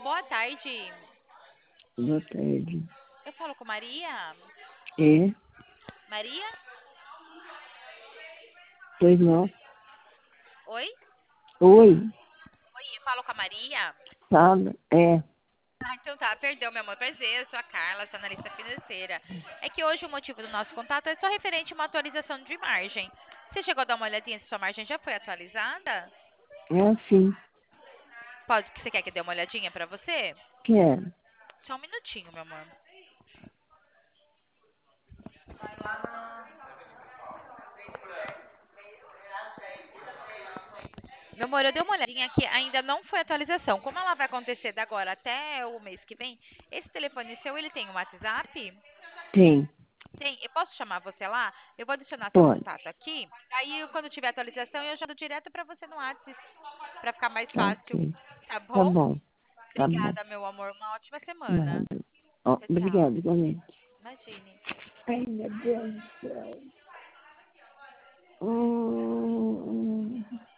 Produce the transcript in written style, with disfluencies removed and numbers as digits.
boa tarde. Boa tarde. Eu falo com Maria? É? Maria? Pois não? Oi? Oi? Oi, eu falo com a Maria? Fala? É. Ah, então tá, perdão, meu amor. Prazer, eu sou a Carla, sou analista financeira. É que hoje o motivo do nosso contato é só referente a uma atualização de margem. Você chegou a dar uma olhadinha se sua margem já foi atualizada? É assim. Pode, que você quer que dê uma olhadinha pra você? Quero. Só um minutinho, meu amor. Meu amor, eu dei uma olhadinha aqui, ainda não foi atualização. Como ela vai acontecer da agora até o mês que vem, esse telefone seu, ele tem um WhatsApp? Tem. Tem, eu posso chamar você lá? Eu vou adicionar seu Pode. contato aqui. Aí, quando tiver atualização, eu chamo direto pra você no WhatsApp, pra ficar mais fácil. Ok. Tá Tá bom? bom. Tá bom. Obrigada, meu amor. Uma ótima semana. Nada. Ó, Tchau, tchau. obrigada, igualmente. Imagine. Ai, meu Deus do céu.